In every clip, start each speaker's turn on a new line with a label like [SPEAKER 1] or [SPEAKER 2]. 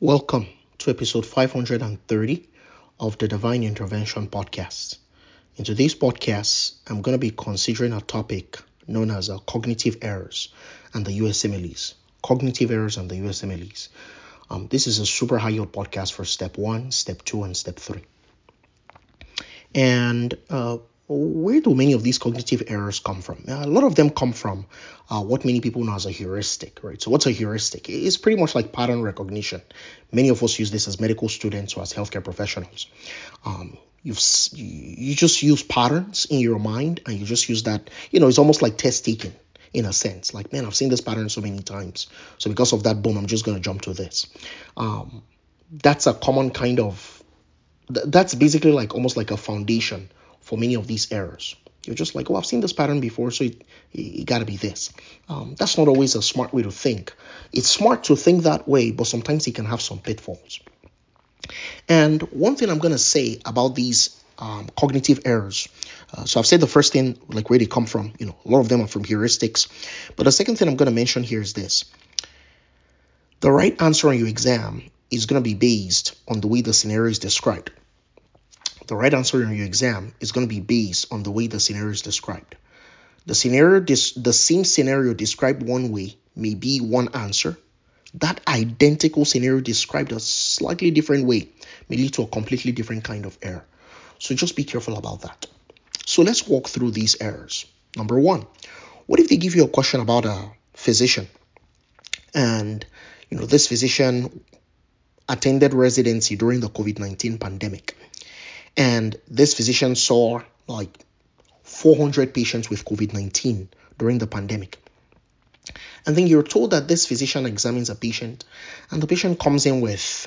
[SPEAKER 1] Welcome to episode 530 of the Divine Intervention Podcast. In today's podcast, I'm going to be considering a topic known as cognitive errors and the USMLEs. Cognitive errors and the USMLEs. This is a super high yield podcast for step 1, step 2, and step 3. And where do many of these cognitive errors come from? A lot of them come from what many people know as a heuristic, right? So what's a heuristic? It's pretty much like pattern recognition. Many of us use this as medical students or as healthcare professionals. You just use patterns in your mind, and you just use that. It's almost like test taking in a sense. Like, man, I've seen this pattern so many times. So because of that, boom, I'm just going to jump to this. That's a common kind of. That's basically like almost like a foundation for many of these errors. You're just like, oh, I've seen this pattern before, so it got to be this. That's not always a smart way to think. It's smart to think that way, but sometimes it can have some pitfalls. And one thing I'm going to say about these cognitive errors, so I've said the first thing, like where they come from, a lot of them are from heuristics. But the second thing I'm going to mention here is this. The right answer on your exam is going to be based on the way the scenario is described. The right answer on your exam is going to be based on the way the scenario is described. The same scenario described one way may be one answer. That identical scenario described a slightly different way may lead to a completely different kind of error. So just be careful about that. So let's walk through these errors. Number one, what if they give you a question about a physician? And, this physician attended residency during the COVID-19 pandemic. And this physician saw like 400 patients with COVID-19 during the pandemic. And then you're told that this physician examines a patient, and the patient comes in with,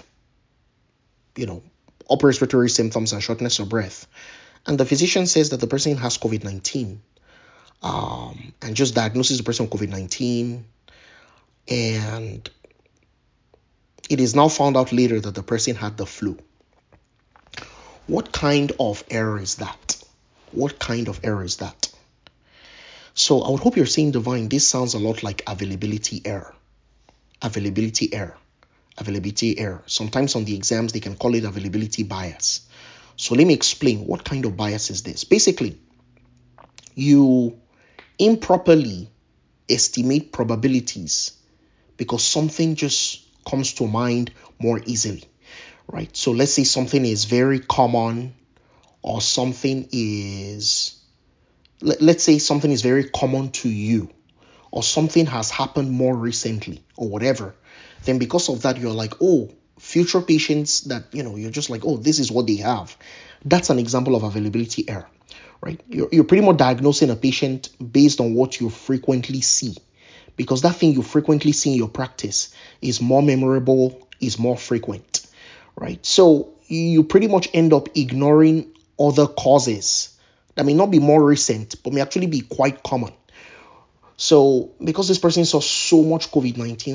[SPEAKER 1] upper respiratory symptoms and shortness of breath. And the physician says that the person has COVID-19 and just diagnoses the person with COVID-19. And it is now found out later that the person had the flu. What kind of error is that? What kind of error is that? So I would hope you're seeing divine. This sounds a lot like availability error. Availability error. Availability error. Sometimes on the exams, they can call it availability bias. So let me explain. What kind of bias is this? Basically, you improperly estimate probabilities because something just comes to mind more easily. Right? So let's say something is very common, or something is, let's say something is very common to you, or something has happened more recently, or whatever. Then because of that, you're like, oh, future patients that, you're just like, oh, this is what they have. That's an example of availability error, right? You're pretty much diagnosing a patient based on what you frequently see, because that thing you frequently see in your practice is more memorable, is more frequent. Right? So you pretty much end up ignoring other causes that may not be more recent, but may actually be quite common. So because this person saw so much COVID-19,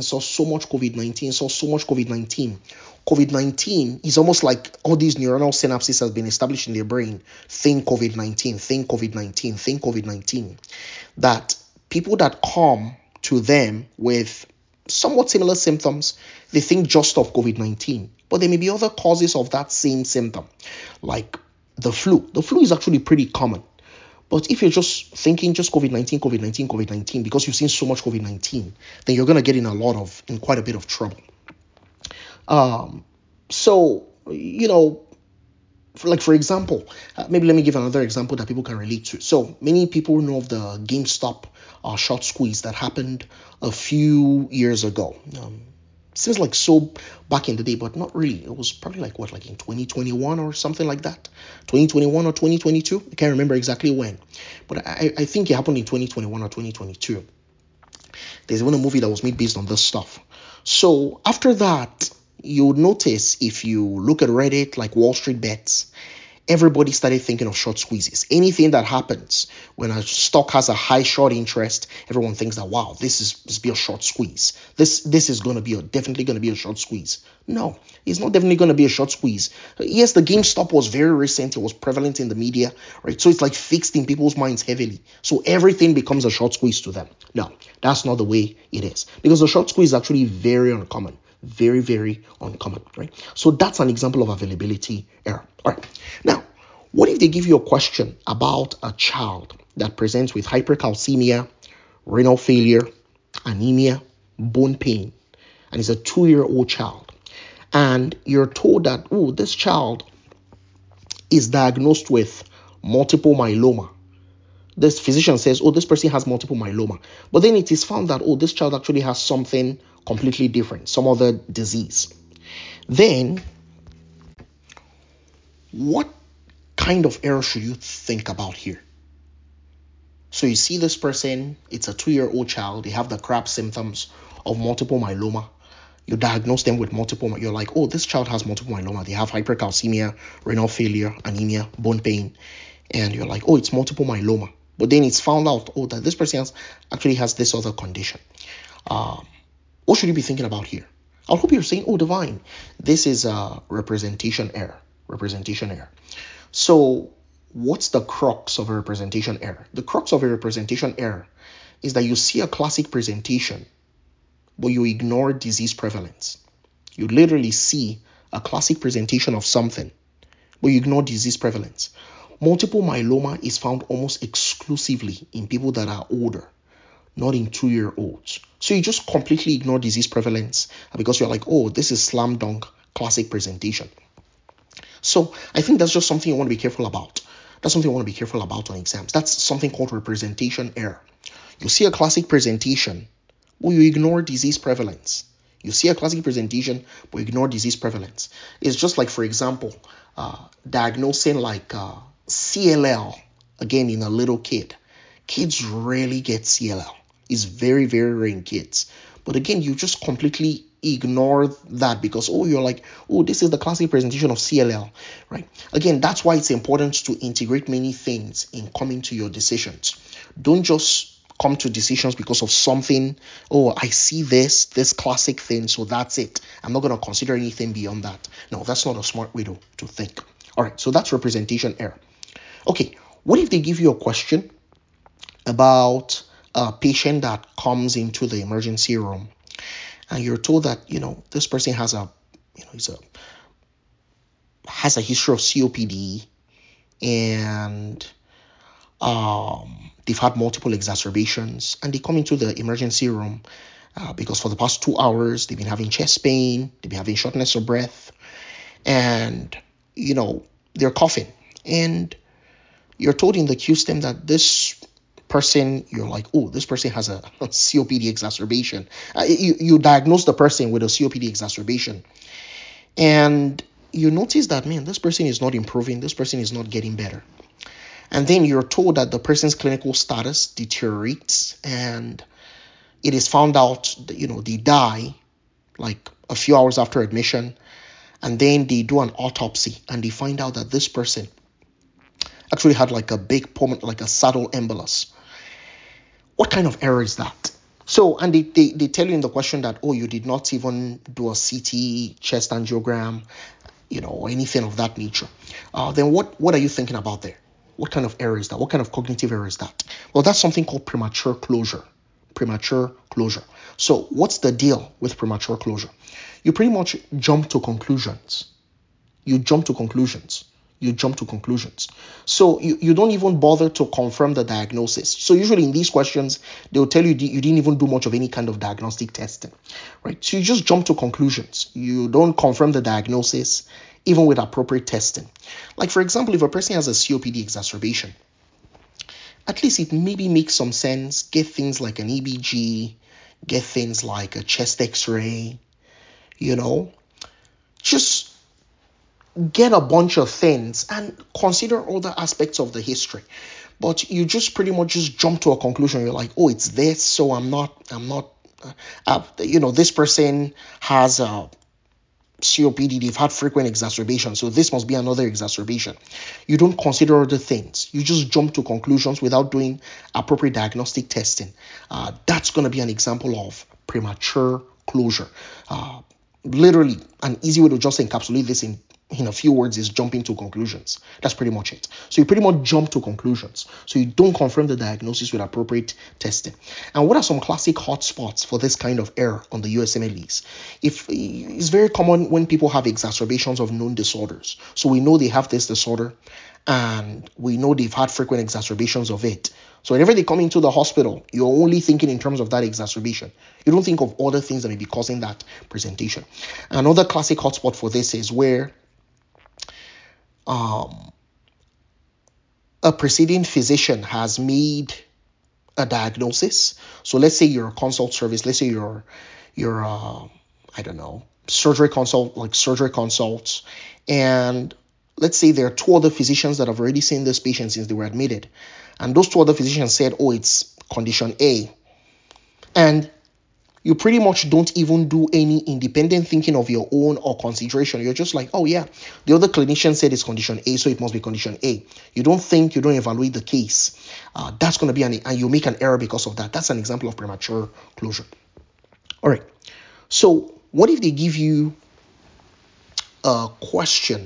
[SPEAKER 1] COVID-19 is almost like all these neuronal synapses have been established in their brain. Think COVID-19. That people that come to them with somewhat similar symptoms, they think just of COVID-19. But there may be other causes of that same symptom, like the flu. The flu is actually pretty common. But if you're just thinking just COVID-19, because you've seen so much COVID-19, then you're going to get in quite a bit of trouble. So, for example, maybe let me give another example that people can relate to. So many people know of the GameStop short squeeze that happened a few years ago. Seems like so back in the day, but not really. It was probably like in 2021 or something like that. 2021 or 2022. I can't remember exactly when, but I think it happened in 2021 or 2022. There's even a movie that was made based on this stuff. So after that, you'll notice if you look at Reddit, like Wall Street Bets, everybody started thinking of short squeezes. Anything that happens when a stock has a high short interest, everyone thinks that, wow, this be a short squeeze. This is going to be definitely going to be a short squeeze. No, it's not definitely going to be a short squeeze. Yes, the GameStop was very recent. It was prevalent in the media, right? So it's like fixed in people's minds heavily. So everything becomes a short squeeze to them. No, that's not the way it is, because the short squeeze is actually very uncommon. Very, very uncommon, right? So that's an example of availability error. All right. Now, what if they give you a question about a child that presents with hypercalcemia, renal failure, anemia, bone pain, and is a 2-year-old child, and you're told that, oh, this child is diagnosed with multiple myeloma. This physician says, oh, this person has multiple myeloma. But then it is found that, oh, this child actually has something completely different, some other disease. Then, what kind of error should you think about here? So you see this person, it's a 2-year-old child, they have the CRAB symptoms of multiple myeloma. You diagnose them with multiple, you're like, oh, this child has multiple myeloma. They have hypercalcemia, renal failure, anemia, bone pain. And you're like, oh, it's multiple myeloma. But then it's found out, oh, that this person actually has this other condition. What should you be thinking about here? I hope you're saying, oh, Divine, this is a representation error. Representation error. So what's the crux of a representation error? The crux of a representation error is that you see a classic presentation, but you ignore disease prevalence. You literally see a classic presentation of something, but you ignore disease prevalence. Multiple myeloma is found almost exclusively in people that are older, not in 2-year-olds. So you just completely ignore disease prevalence because you're like, oh, this is slam dunk classic presentation. So I think that's just something you want to be careful about. That's something you want to be careful about on exams. That's something called representation error. You see a classic presentation, but you ignore disease prevalence. You see a classic presentation, but ignore disease prevalence. It's just like, for example, diagnosing like CLL, again, in a little kid. Kids rarely get CLL. It's very, very rare in kids. But again, you just completely ignore that because, oh, you're like, oh, this is the classic presentation of CLL, right? Again, that's why it's important to integrate many things in coming to your decisions. Don't just come to decisions because of something, oh, I see this classic thing, so that's it. I'm not going to consider anything beyond that. No, that's not a smart way to think. All right, so that's representation error. Okay, what if they give you a question about a patient that comes into the emergency room and you're told that, this person has has a history of COPD and they've had multiple exacerbations, and they come into the emergency room because for the past 2 hours they've been having chest pain, they've been having shortness of breath, and they're coughing, and you're told in the Q-stem that this person, you're like, oh, this person has a COPD exacerbation. You diagnose the person with a COPD exacerbation, and you notice that, man, this person is not improving, this person is not getting better. And then you're told that the person's clinical status deteriorates, and it is found out that, they die like a few hours after admission. And then they do an autopsy and they find out that this person actually had like a big like a saddle embolus. What kind of error is that? So, and they tell you in the question that, oh, you did not even do a CT, chest angiogram, or anything of that nature. Then what are you thinking about there? What kind of error is that? What kind of cognitive error is that? Well, that's something called premature closure. Premature closure. So what's the deal with premature closure? You pretty much jump to conclusions. You jump to conclusions. So you don't even bother to confirm the diagnosis. So usually in these questions, they'll tell you you didn't even do much of any kind of diagnostic testing, right? So you just jump to conclusions. You don't confirm the diagnosis, even with appropriate testing. Like, for example, if a person has a COPD exacerbation, at least it maybe makes some sense. Get things like an EBG, get things like a chest x-ray, just get a bunch of things and consider other aspects of the history. But you just pretty much just jump to a conclusion. You're like, oh, it's this, so I'm not, this person has a COPD, they've had frequent exacerbations, so this must be another exacerbation. You don't consider other things. You just jump to conclusions without doing appropriate diagnostic testing. That's going to be an example of premature closure. Literally, an easy way to just encapsulate this in in a few words, is jumping to conclusions. That's pretty much it. So you pretty much jump to conclusions. So you don't confirm the diagnosis with appropriate testing. And what are some classic hotspots for this kind of error on the USMLEs? If it's very common when people have exacerbations of known disorders. So we know they have this disorder, and we know they've had frequent exacerbations of it. So whenever they come into the hospital, you're only thinking in terms of that exacerbation. You don't think of other things that may be causing that presentation. Another classic hotspot for this is where a preceding physician has made a diagnosis. So let's say you're a consult service. Let's say you're I don't know, surgery consults, and let's say there are two other physicians that have already seen this patient since they were admitted, and those two other physicians said, oh, it's condition A, and you pretty much don't even do any independent thinking of your own or consideration. You're just like, oh yeah, the other clinician said it's condition A, so it must be condition A. You don't think, you don't evaluate the case. That's going to be and you make an error because of that. That's an example of premature closure. All right. So what if they give you a question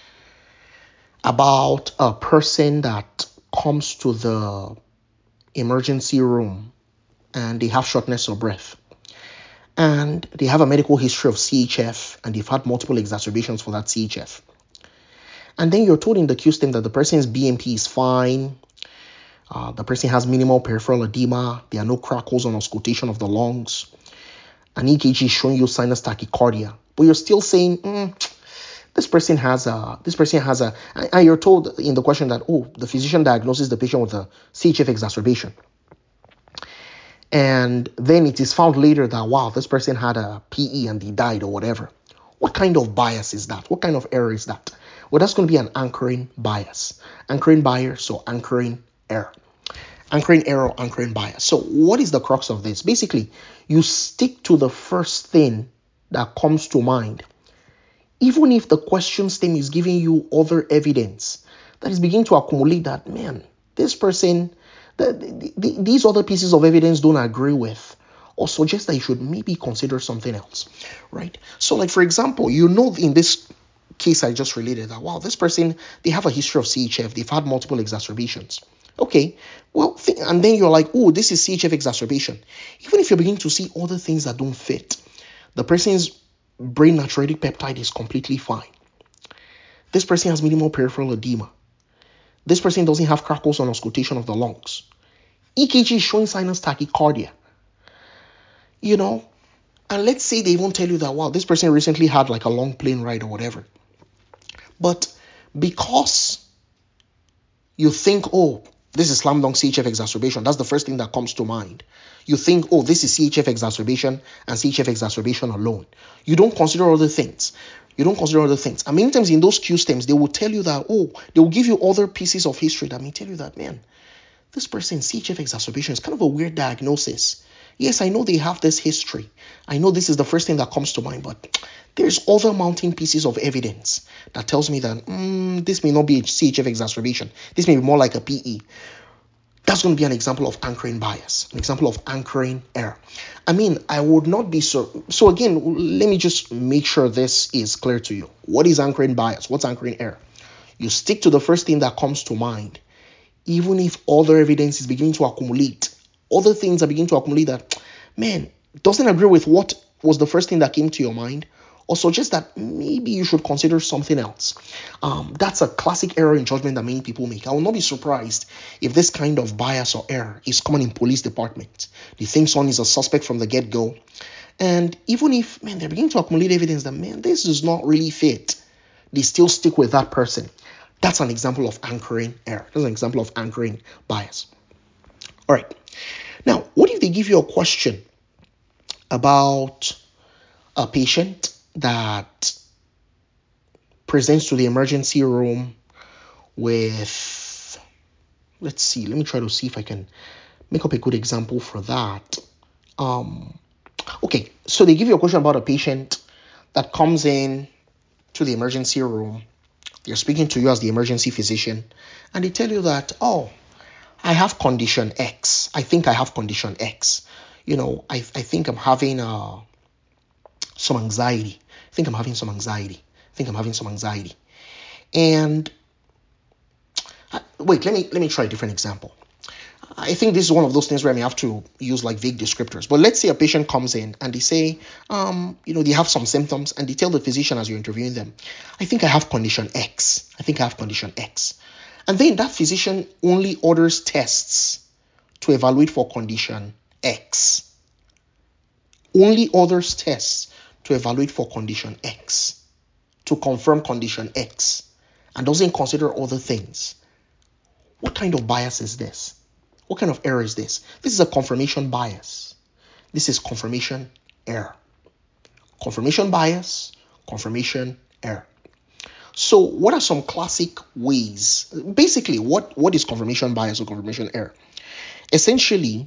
[SPEAKER 1] about a person that comes to the emergency room and they have shortness of breath, and they have a medical history of CHF, and they've had multiple exacerbations for that CHF. And then you're told in the Q-stem that the person's BMP is fine, the person has minimal peripheral edema, there are no crackles on auscultation of the lungs, an EKG is showing you sinus tachycardia, but you're still saying, this person has a, and you're told in the question that, oh, the physician diagnoses the patient with a CHF exacerbation. And then it is found later that, wow, this person had a PE and they died or whatever. What kind of bias is that? What kind of error is that? Well, that's going to be an anchoring bias. Anchoring bias, so anchoring error. Anchoring error, anchoring bias. So what is the crux of this? Basically, you stick to the first thing that comes to mind, even if the question stem is giving you other evidence that is beginning to accumulate that, man, this person, these other pieces of evidence don't agree with, or suggest that you should maybe consider something else, right? So like, for example, you know, in this case I just related that, wow, this person, they have a history of CHF, they've had multiple exacerbations. Okay, well, and then you're like, oh, this is CHF exacerbation. Even if you're beginning to see other things that don't fit, the person's brain natriuretic peptide is completely fine. This person has minimal peripheral edema. This person doesn't have crackles on auscultation of the lungs. EKG is showing sinus tachycardia. You know, and let's say they even tell you that, wow, this person recently had like a long plane ride or whatever. But because you think, oh, this is slam dunk CHF exacerbation, that's the first thing that comes to mind. You think, oh, this is CHF exacerbation and CHF exacerbation alone. You don't consider other things. And many times in those Q stems, they will tell you that, oh, they will give you other pieces of history that may tell you that, man, this person's CHF exacerbation is kind of a weird diagnosis. Yes, I know they have this history. I know this is the first thing that comes to mind, but there's other mounting pieces of evidence that tells me that this may not be a CHF exacerbation. This may be more like a PE. That's going to be an example of anchoring bias, an example of anchoring error. I mean, I would not be so again, let me just make sure this is clear to you. What is anchoring bias? What's anchoring error? You stick to the first thing that comes to mind, even if other evidence is beginning to accumulate. Other things are beginning to accumulate that, man, doesn't agree with what was the first thing that came to your mind, or suggest that maybe you should consider something else. That's a classic error in judgment that many people make. I will not be surprised if this kind of bias or error is common in police departments. They think someone is a suspect from the get-go. And even if, man, they're beginning to accumulate evidence that, man, this does not really fit, they still stick with that person. That's an example of anchoring error. That's an example of anchoring bias. All right. Now, what if they give you a question about a patient that presents to the emergency room with, let's see, let me try to see if I can make up a good example for that. Okay, so they give you a question about a patient that comes in to the emergency room. They're speaking to you as the emergency physician, and they tell you that, oh, I have condition X. I think I have condition X. You know, I think I'm having some anxiety. I think I'm having some anxiety. think I'm having some anxiety. And wait, let me try a different example. I think this is one of those things where I may have to use like vague descriptors. But let's say a patient comes in and they say, they have some symptoms, and they tell the physician as you're interviewing them, I think I have condition X. I think I have condition X. And then that physician only orders tests to evaluate for condition X. Only orders tests to evaluate for condition X, to confirm condition X, and doesn't consider other things. What kind of bias is this? What kind of error is this? This is a confirmation bias. This is confirmation error. Confirmation bias, confirmation error. So what are some classic ways? Basically, what is confirmation bias or confirmation error? Essentially,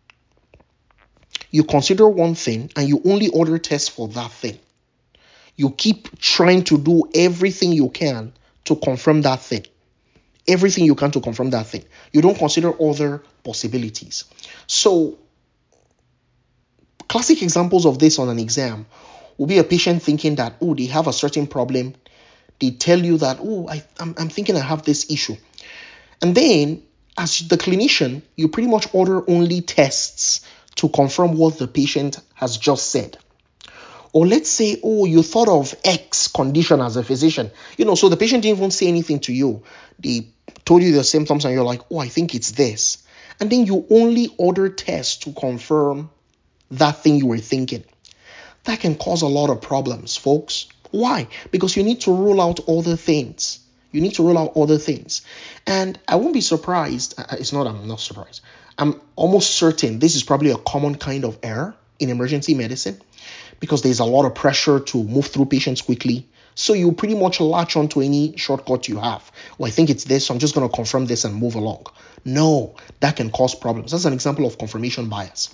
[SPEAKER 1] you consider one thing and you only order tests for that thing. You keep trying to do everything you can to confirm that thing. Everything you can to confirm that thing. You don't consider other possibilities. So, classic examples of this on an exam will be a patient thinking that, they have a certain problem. They tell you that, I'm thinking I have this issue. And then, as the clinician, you pretty much order only tests to confirm what the patient has just said. Or let's say, you thought of X condition as a physician. So the patient didn't even say anything to you. They told you the symptoms and you're like, I think it's this. And then you only order tests to confirm that thing you were thinking. That can cause a lot of problems, folks. Why? Because you need to rule out other things. You need to rule out other things. And I won't be surprised. I'm not surprised. I'm almost certain this is probably a common kind of error in emergency medicine, because there's a lot of pressure to move through patients quickly. So you pretty much latch onto any shortcut you have. I think it's this, so I'm just going to confirm this and move along. No, that can cause problems. That's an example of confirmation bias.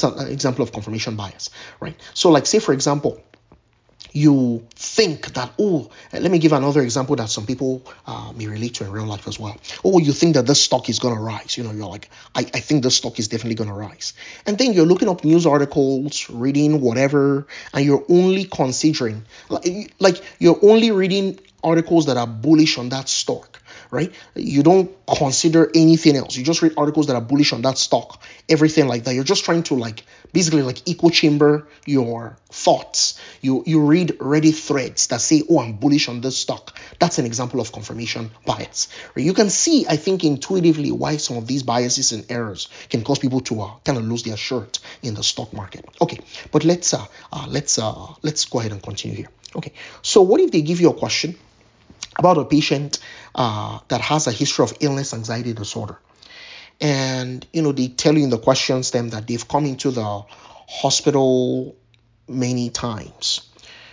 [SPEAKER 1] Right? So like, say for example, you think that, let me give another example that some people may relate to in real life as well. You think that this stock is going to rise. You're like, I think this stock is definitely going to rise. And then you're looking up news articles, reading whatever, and you're only considering, like you're only reading articles that are bullish on that stock, right? You don't consider anything else. You just read articles that are bullish on that stock, everything like that. You're just trying to basically echo chamber your thoughts. You read Reddit threads that say, I'm bullish on this stock. That's an example of confirmation bias. Right? You can see, I think, intuitively why some of these biases and errors can cause people to kind of lose their shirt in the stock market. Okay, but let's go ahead and continue here. Okay, so what if they give you a question about a patient that has a history of illness anxiety disorder, and they tell you in the question stem that they've come into the hospital many times,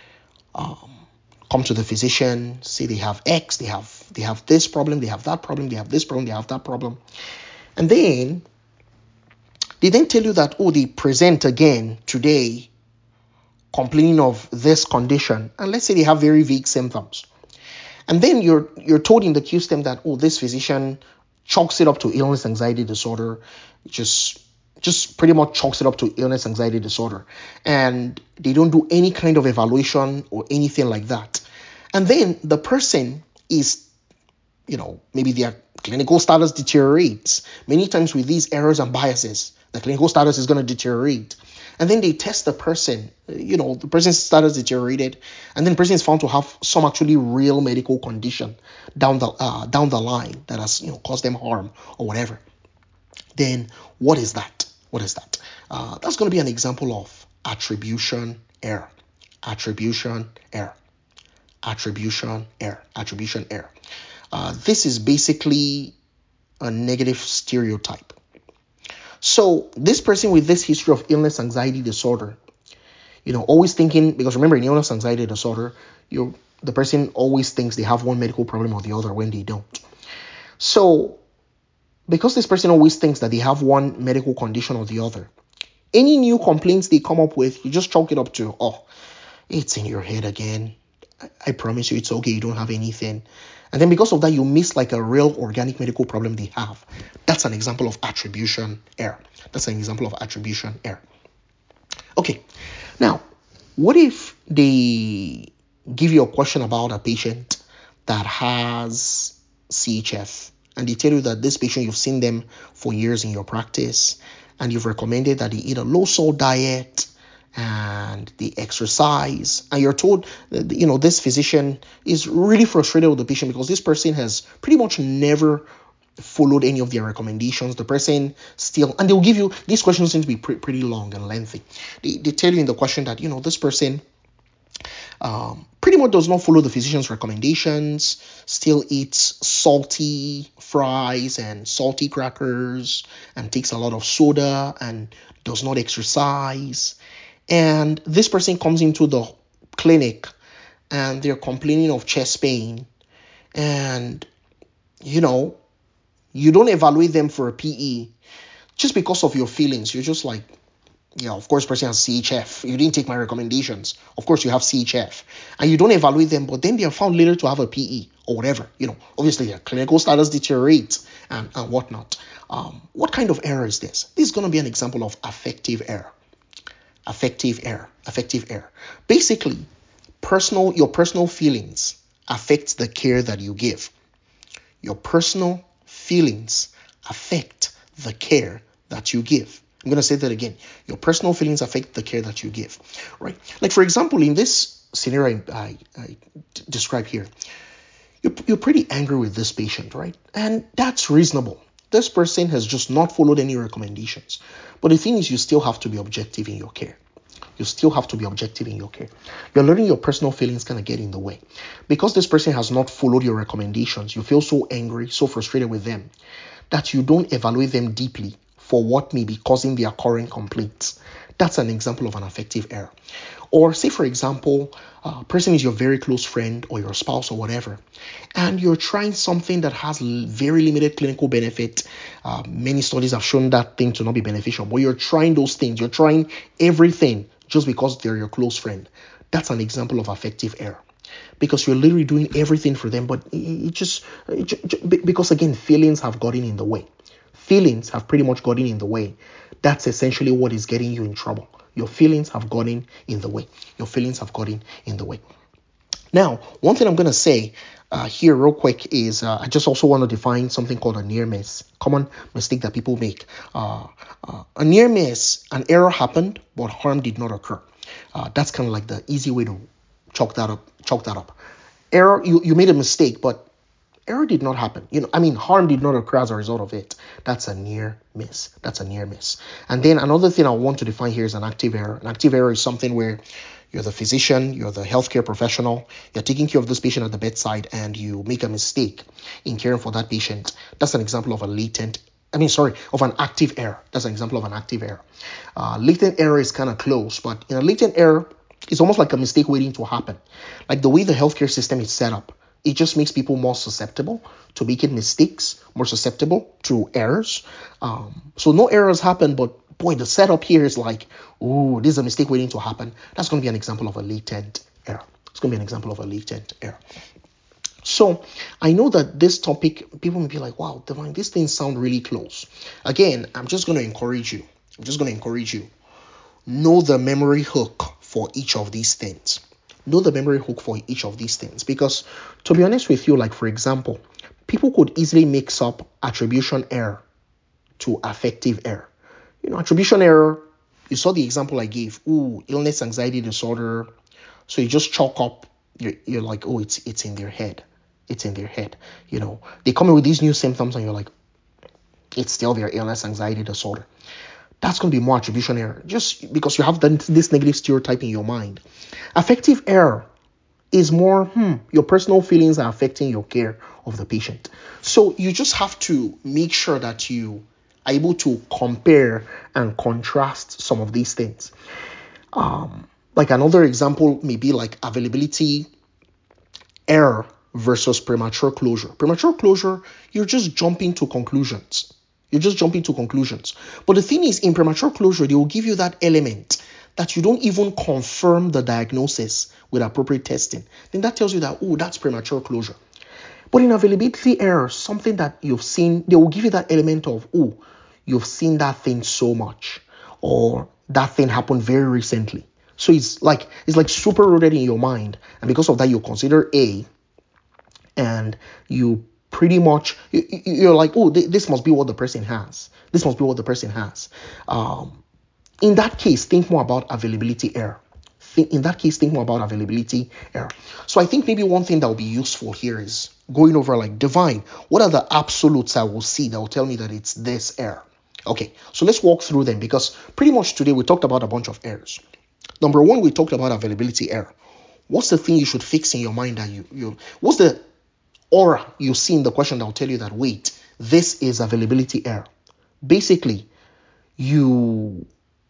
[SPEAKER 1] come to the physician, say they have X, they have this problem, they have that problem, they have this problem, they have that problem, and then they tell you that they present again today complaining of this condition, and let's say they have very vague symptoms. And then you're told in the Q stem that, this physician chalks it up to illness anxiety disorder, just pretty much chalks it up to illness anxiety disorder. And they don't do any kind of evaluation or anything like that. And then the person is, maybe their clinical status deteriorates. Many times with these errors and biases, the clinical status is going to deteriorate. And then they test the person, the person's status deteriorated, and then the person is found to have some actually real medical condition down the line that has caused them harm or whatever. Then what is that? That's going to be an example of attribution error. Attribution error. This is basically a negative stereotype. So this person with this history of illness anxiety disorder, always thinking, because remember in illness anxiety disorder, the person always thinks they have one medical problem or the other when they don't. So because this person always thinks that they have one medical condition or the other, any new complaints they come up with, you just chalk it up to, it's in your head again. I promise you it's okay, you don't have anything. And then because of that, you miss a real organic medical problem they have. That's an example of attribution error. Okay, now, what if they give you a question about a patient that has CHF, and they tell you that this patient, you've seen them for years in your practice, and you've recommended that they eat a low salt diet and they exercise, and you're told that, this physician is really frustrated with the patient because this person has pretty much never followed any of their recommendations. The person still, and they'll give you, these questions seem to be pretty long and lengthy. They tell you in the question that, this person pretty much does not follow the physician's recommendations, still eats salty fries and salty crackers, and takes a lot of soda, and does not exercise. And this person comes into the clinic and they're complaining of chest pain, and you don't evaluate them for a PE just because of your feelings. You're just like, yeah, of course, person has CHF. You didn't take my recommendations. Of course, you have CHF. And you don't evaluate them, but then they are found later to have a PE or whatever. Obviously, their clinical status deteriorates and whatnot. What kind of error is this? This is going to be an example of affective error. Affective error. Basically, your personal feelings affect the care that you give. Your personal feelings affect the care that you give. I'm going to say that again. Your personal feelings affect the care that you give, right? Like, for example, in this scenario I describe here, you're pretty angry with this patient, right? And that's reasonable. This person has just not followed any recommendations. But the thing is, you still have to be objective in your care. You're letting your personal feelings kind of get in the way. Because this person has not followed your recommendations, you feel so angry, so frustrated with them, that you don't evaluate them deeply for what may be causing their current complaints. That's an example of an affective error. Or say, for example, a person is your very close friend or your spouse or whatever, and you're trying something that has very limited clinical benefit. Many studies have shown that thing to not be beneficial, but you're trying those things. You're trying everything just because they're your close friend. That's an example of affective error. Because you're literally doing everything for them, but because again, feelings have gotten in the way. Feelings have pretty much gotten in the way. That's essentially what is getting you in trouble. Your feelings have gotten in the way. Now, one thing I'm going to say here real quick is I just also want to define something called a near miss. Common mistake that people make. A near miss, an error happened, but harm did not occur. That's kind of like the easy way to chalk that up. Error, you made a mistake, but error did not happen. Harm did not occur as a result of it. That's a near miss. And then another thing I want to define here is an active error. An active error is something where you're the physician, you're the healthcare professional, you're taking care of this patient at the bedside, and you make a mistake in caring for that patient. That's an example of an active error. That's an example of an active error. Latent error is kind of close, but in a latent error, it's almost like a mistake waiting to happen. Like the way the healthcare system is set up, it just makes people more susceptible to making mistakes, more susceptible to errors. So no errors happen, but boy, the setup here is like, ooh, this is a mistake waiting to happen. That's going to be an example of a latent error. So I know that this topic, people may be like, wow, Divine, these things sound really close. Again, I'm just going to encourage you. Know the memory hook for each of these things. Because to be honest with you, like for example, people could easily mix up attribution error to affective error. Attribution error, you saw the example I gave. Illness, anxiety disorder. So you just chalk up, you're like, oh, it's in their head. They come in with these new symptoms and you're like, it's still their illness, anxiety disorder. That's going to be more attribution error, just because you have this negative stereotype in your mind. Affective error is more, your personal feelings are affecting your care of the patient. So you just have to make sure that you are able to compare and contrast some of these things. Like another example may be like availability error versus premature closure. Premature closure, you're just jumping to conclusions. But the thing is, in premature closure, they will give you that element that you don't even confirm the diagnosis with appropriate testing. Then that tells you that, that's premature closure. But in availability error, something that you've seen, they will give you that element of, you've seen that thing so much, or that thing happened very recently. So it's like super rooted in your mind, and because of that, you consider A, and you pretty much you're like, oh, this must be what the person has. This must be what the person has. In that case, think more about availability error. In that case, think more about availability error. So I think maybe one thing that will be useful here is going over like divine. What are the absolutes I will see that will tell me that it's this error? Okay, so let's walk through them, because pretty much today we talked about a bunch of errors. Number one, we talked about availability error. What's the thing you should fix in your mind that what's the aura you see in the question that will tell you that, wait, this is availability error? Basically, you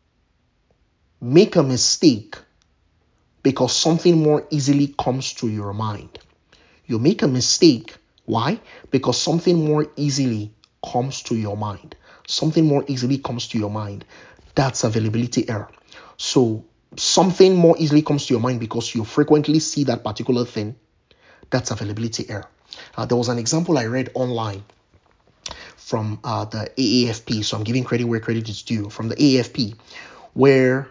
[SPEAKER 1] make a mistake because something more easily comes to your mind. You make a mistake. Why? Because something more easily comes to your mind. Something more easily comes to your mind. That's availability error. So something more easily comes to your mind because you frequently see that particular thing. That's availability error. There was an example I read online from the AAFP. So I'm giving credit where credit is due. From the AAFP, where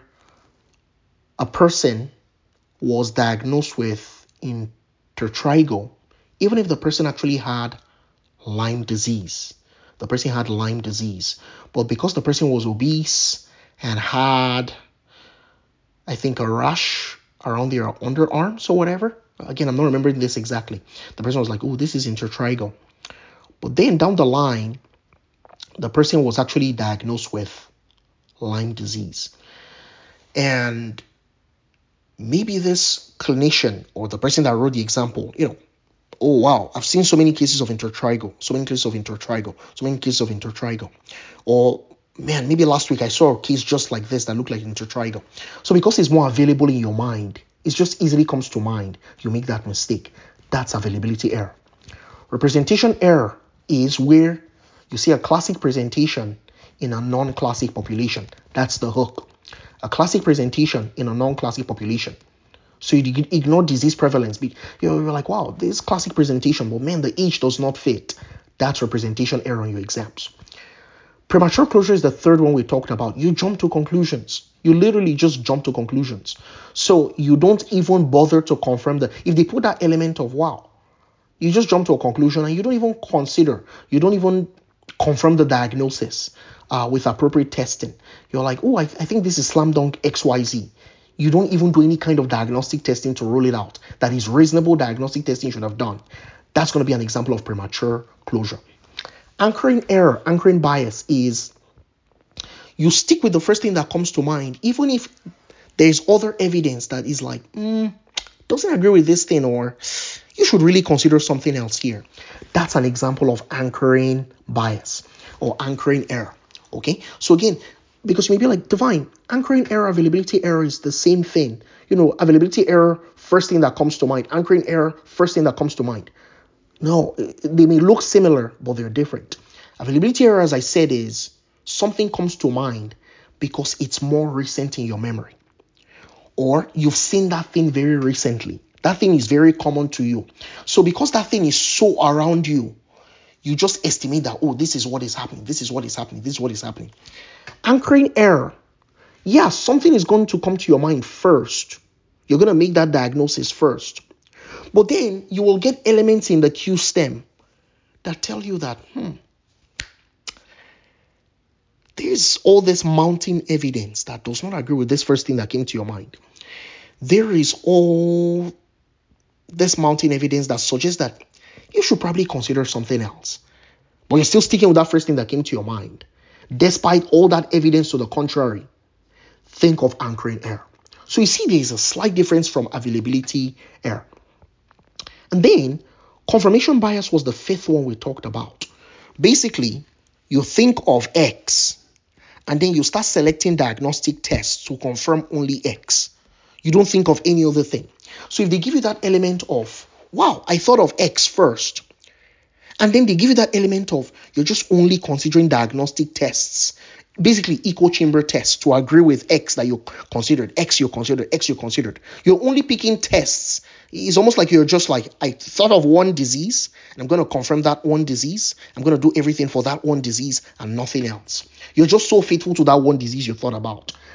[SPEAKER 1] a person was diagnosed with intertrigo, even if the person actually had Lyme disease. The person had Lyme disease. But because the person was obese and had, I think, a rash around their underarms or whatever. Again, I'm not remembering this exactly. The person was like, oh, this is intertrigo. But then down the line, the person was actually diagnosed with Lyme disease. And maybe this clinician or the person that wrote the example, oh wow, I've seen so many cases of intertrigo, so many cases of intertrigo, so many cases of intertrigo. Or man, maybe last week I saw a case just like this that looked like intertrigo. So because it's more available in your mind, it just easily comes to mind, you make that mistake. That's availability error. Representation error is where you see a classic presentation in a non-classic population. That's the hook. A classic presentation in a non-classic population. So you ignore disease prevalence. You're like, wow, this classic presentation, but man, the age does not fit. That's representation error in your exams. Premature closure is the third one we talked about. You jump to conclusions. You literally just jump to conclusions. So you don't even bother to confirm if they put that element of wow, you just jump to a conclusion and you don't even consider, you don't even confirm the diagnosis with appropriate testing. You're like, oh, I think this is slam dunk XYZ. You don't even do any kind of diagnostic testing to rule it out. That is reasonable diagnostic testing you should have done. That's going to be an example of premature closure. Anchoring error, anchoring bias is you stick with the first thing that comes to mind, even if there's other evidence that is like, doesn't agree with this thing, or you should really consider something else here. That's an example of anchoring bias or anchoring error. Okay, so again, because you may be like, divine, anchoring error, availability error is the same thing. Availability error, first thing that comes to mind. Anchoring error, first thing that comes to mind. No, they may look similar, but they're different. Availability error, as I said, is something comes to mind because it's more recent in your memory, or you've seen that thing very recently. That thing is very common to you. So because that thing is so around you, you just estimate that, oh, this is what is happening. This is what is happening. This is what is happening. Anchoring error. Yeah, something is going to come to your mind first. You're going to make that diagnosis first. But then you will get elements in the Q stem that tell you that, there's all this mounting evidence that does not agree with this first thing that came to your mind. There is all this mounting evidence that suggests that you should probably consider something else. But you're still sticking with that first thing that came to your mind. Despite all that evidence to the contrary, think of anchoring error. So you see, there is a slight difference from availability error. And then confirmation bias was the fifth one we talked about. Basically, you think of X and then you start selecting diagnostic tests to confirm only X. You don't think of any other thing. So if they give you that element of, wow, I thought of X first, and then they give you that element of, you're just only considering diagnostic tests, basically echo chamber tests to agree with X that you considered, X you considered, X you considered. You're only picking tests. It's almost like you're just like, I thought of one disease, and I'm going to confirm that one disease. I'm going to do everything for that one disease and nothing else. You're just so faithful to that one disease you thought about.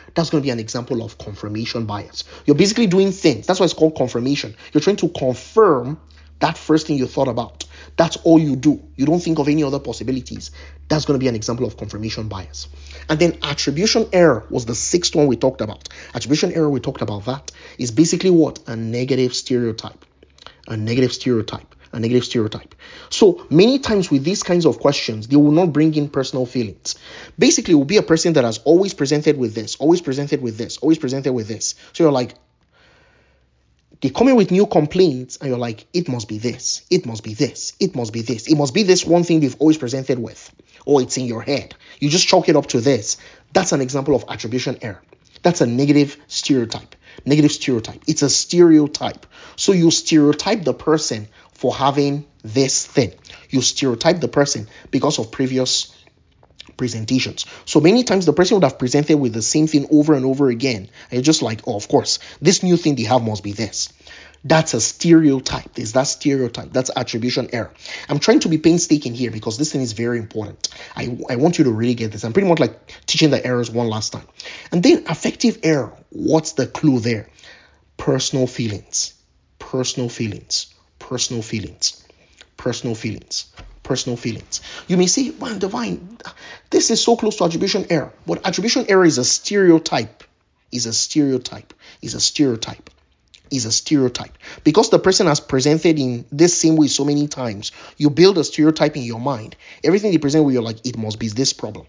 [SPEAKER 1] That's going to be an example of confirmation bias. You're basically doing things. That's why it's called confirmation. You're trying to confirm that first thing you thought about. That's all you do. You don't think of any other possibilities. That's going to be an example of confirmation bias. And then attribution error was the sixth one we talked about. Attribution error, we talked about that, is basically what? A negative stereotype. A negative stereotype. A negative stereotype. So many times with these kinds of questions, they will not bring in personal feelings. Basically, it will be a person that has always presented with this, always presented with this, always presented with this. So you're like, they come in with new complaints and you're like, it must be this, it must be this, it must be this, it must be this one thing they've always presented with, or it's in your head. You just chalk it up to this. That's an example of attribution error. That's a negative stereotype. Negative stereotype. It's a stereotype. So you stereotype the person for having this thing. You stereotype the person because of previous presentations. So many times the person would have presented with the same thing over and over again. And you're just like, oh, of course, this new thing they have must be this. That's a stereotype. There's that stereotype. That's attribution error. I'm trying to be painstaking here because this thing is very important. I want you to really get this. I'm pretty much like teaching the errors one last time. And then affective error. What's the clue there? Personal feelings. Personal feelings. Personal feelings. Personal feelings. Personal feelings. You may say, man, Divine, this is so close to attribution error. But attribution error is a stereotype. Is a stereotype. Is a stereotype. Is a stereotype. Because the person has presented in this same way so many times, you build a stereotype in your mind. Everything they present with, you're like, it must be this problem.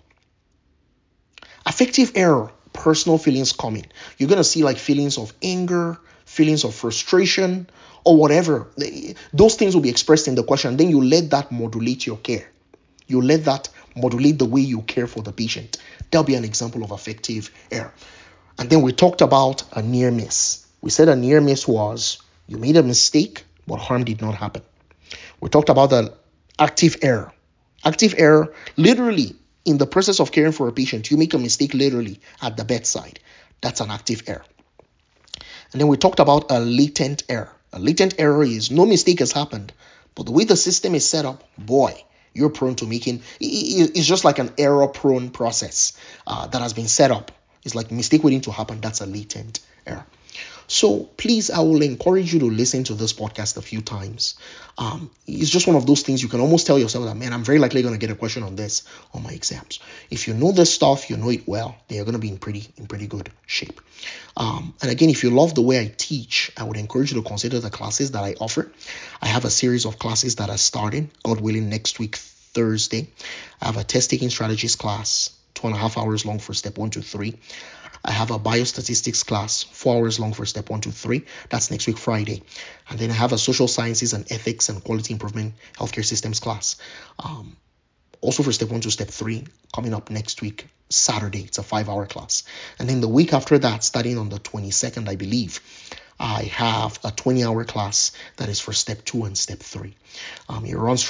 [SPEAKER 1] Affective error, personal feelings coming. You're going to see like feelings of anger, feelings of frustration, or whatever. Those things will be expressed in the question. Then you let that modulate your care. You let that modulate the way you care for the patient. That'll be an example of affective error. And then we talked about a near miss. We said a near miss was you made a mistake, but harm did not happen. We talked about the active error. Active error, literally, in the process of caring for a patient, you make a mistake literally at the bedside. That's an active error. And then we talked about a latent error. A latent error is no mistake has happened, but the way the system is set up, boy, you're prone to making, it's just like an error-prone process that has been set up. It's like mistake waiting to happen. That's a latent error. So please, I will encourage you to listen to this podcast a few times. It's just one of those things you can almost tell yourself that, man, I'm very likely going to get a question on this on my exams. If you know this stuff, you know it well, then you're going to be in pretty good shape. And again, if you love the way I teach, I would encourage you to consider the classes that I offer. I have a series of classes that are starting, God willing, next week, Thursday. I have a test-taking strategies class, 2.5 hours long for step 1 to 3. I have a biostatistics class, 4 hours long for step 1 to 3. That's next week, Friday. And then I have a social sciences and ethics and quality improvement healthcare systems class. Also for step 1 to step 3, coming up next week, Saturday. It's a 5-hour class. And then the week after that, starting on the 22nd, I believe, I have a 20-hour class that is for step 2 and step 3. It runs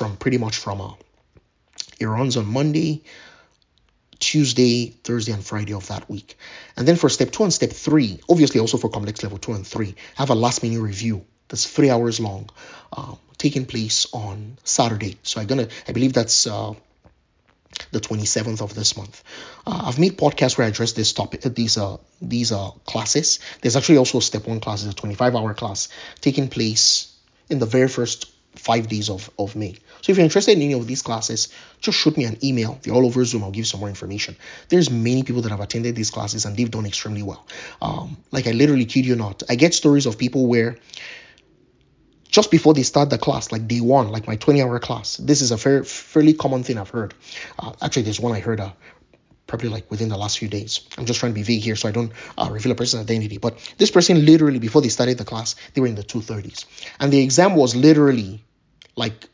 [SPEAKER 1] it runs on Monday, Tuesday, Thursday, and Friday of that week. And then for step 2 and step 3, obviously also for complex level 2 and 3, I have a last minute review that's 3 hours long, taking place on Saturday. So I believe that's the 27th of this month. I've made podcasts where I address this topic, these classes. There's actually also a step 1 class, it's a 25-hour class taking place in the very first 5 days of May. So if you're interested in any of these classes, just shoot me an email. If you're all over Zoom, I'll give you some more information. There's many people that have attended these classes and they've done extremely well. Like I literally kid you not, I get stories of people where just before they start the class, like day 1, like my 20-hour class, this is a fairly common thing I've heard. Actually, there's one I heard probably like within the last few days. I'm just trying to be vague here so I don't reveal a person's identity. But this person literally, before they started the class, they were in the 230s. And the exam was literally like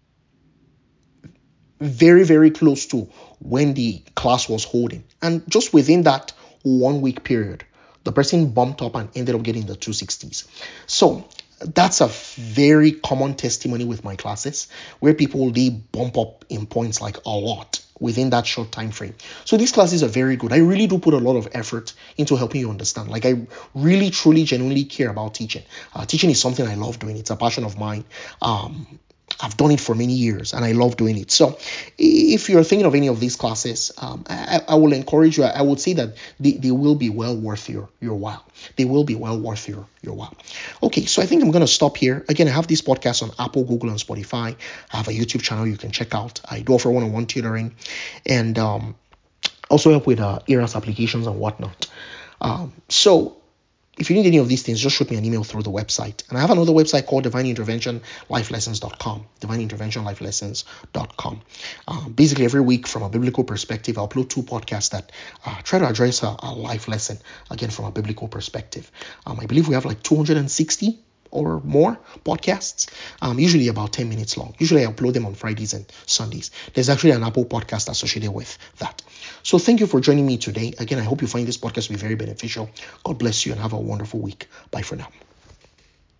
[SPEAKER 1] very, very close to when the class was holding. And just within that 1 week period, the person bumped up and ended up getting the 260s. So that's a very common testimony with my classes where people, they bump up in points like a lot within that short time frame. So these classes are very good. I really do put a lot of effort into helping you understand. Like I really, truly, genuinely care about teaching. Teaching is something I love doing. It's a passion of mine. I've done it for many years and I love doing it. So if you're thinking of any of these classes, I will encourage you. I would say that they will be well worth your while. They will be well worth your while. Okay, so I think I'm going to stop here. Again, I have this podcast on Apple, Google, and Spotify. I have a YouTube channel you can check out. I do offer one-on-one tutoring and also help with ERAS applications and whatnot. So if you need any of these things, just shoot me an email through the website. And I have another website called divineinterventionlifelessons.com. Divineinterventionlifelessons.com. Basically, every week from a biblical perspective, I upload 2 podcasts that try to address a life lesson, again, from a biblical perspective. I believe we have like 260 or more podcasts, usually about 10 minutes long. Usually I upload them on Fridays and Sundays. There's actually an Apple podcast associated with that. So thank you for joining me today. Again, I hope you find this podcast to be very beneficial. God bless you and have a wonderful week. Bye for now.